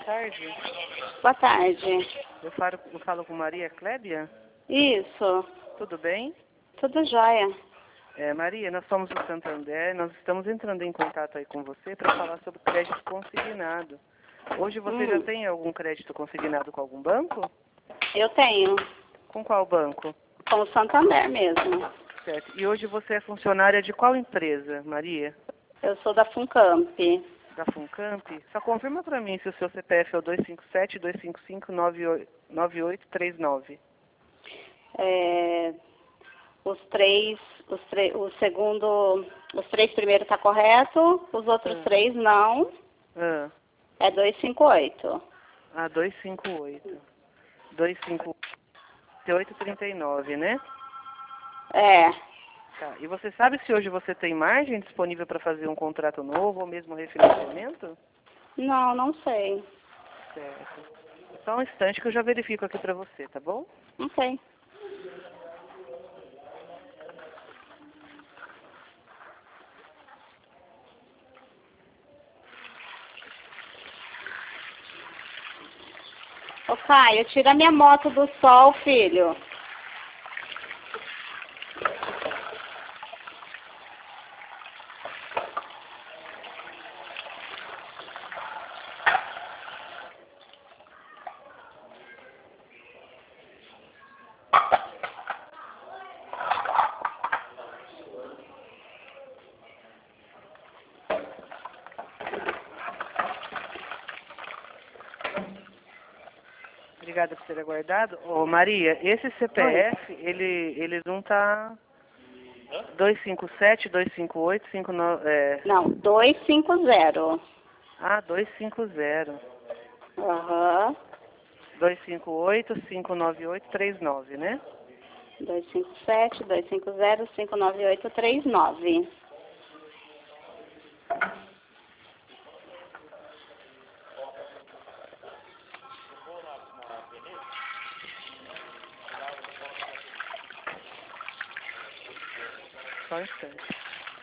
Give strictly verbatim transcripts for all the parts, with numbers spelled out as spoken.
tarde. Boa tarde. Eu falo, eu falo com Maria Clébia? Isso. Tudo bem? Tudo jóia. É, Maria, nós somos do Santander, nós estamos entrando em contato aí com você para falar sobre crédito consignado. Hoje você Hum. já tem algum crédito consignado com algum banco? Eu tenho. Com qual banco? Com o Santander mesmo. Certo. E hoje você é funcionária de qual empresa, Maria? Eu sou da Funcamp. Da Funcamp? Só confirma para mim se o seu C P F é o dois cinco sete, dois cinco cinco, nove oito três nove. É, os três, os tre o segundo, os três primeiros tá correto, os outros Ah. três não. Ah, É dois cinco oito. ah dois cinco oito. dois cinco oito, três nove, né? É. Tá. E você sabe se hoje você tem margem disponível para fazer um contrato novo ou mesmo refinanciamento? Não, não sei. Certo. Só um instante que eu já verifico aqui para você, tá bom? Não sei. Ô Caio, tira minha moto do sol, filho. Obrigada por ter aguardado. Ô, Maria, esse C P F, ele, ele não tá dois cinco sete, dois cinco oito, cinco nove... É... Não, dois cinco zero. Ah, dois cinco zero. Aham. dois cinco oito, cinco nove oito, três nove, né? dois cinco sete, dois cinco zero, cinco nove oito três nove. Só um instante.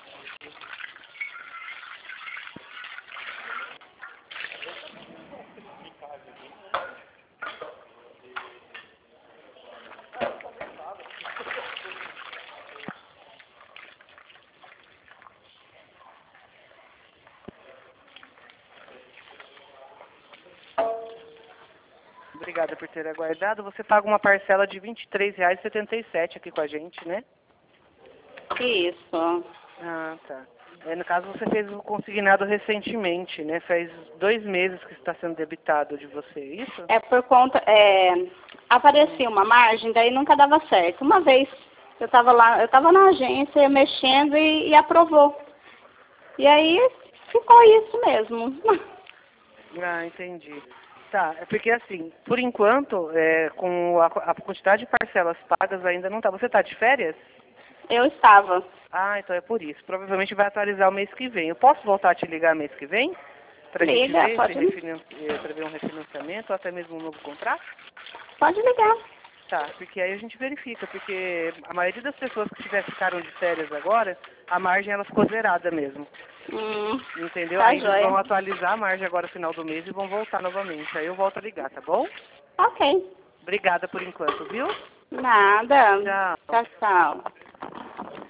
Obrigada por ter aguardado. Você paga uma parcela de vinte e três reais e setenta e sete aqui com a gente, né? Isso. Ah, tá. É, no caso, você fez o consignado recentemente, né? Faz dois meses que está sendo debitado de você, é isso? É por conta, é, aparecia uma margem, daí nunca dava certo. Uma vez eu estava lá, eu estava na agência mexendo e, e aprovou. E aí ficou isso mesmo. Ah, entendi. Tá, é porque assim, por enquanto, é, com a, a quantidade de parcelas pagas ainda não tá. Você tá de férias? Eu estava. Ah, então é por isso. Provavelmente vai atualizar o mês que vem. Eu posso voltar a te ligar mês que vem? Pra gente Liga, ver pode, se refinan- eh, pra ver um refinanciamento ou até mesmo um novo contrato? pode ligar. Tá, porque aí a gente verifica, porque a maioria das pessoas que tiver, ficaram de férias agora, a margem ela ficou zerada mesmo. Hum, Entendeu? tá Aí eles joia. vão atualizar a margem agora no final do mês e vão voltar novamente. Aí eu volto a ligar, tá bom? Ok. Obrigada por enquanto, viu? Nada. Tchau. Tchau, tchau.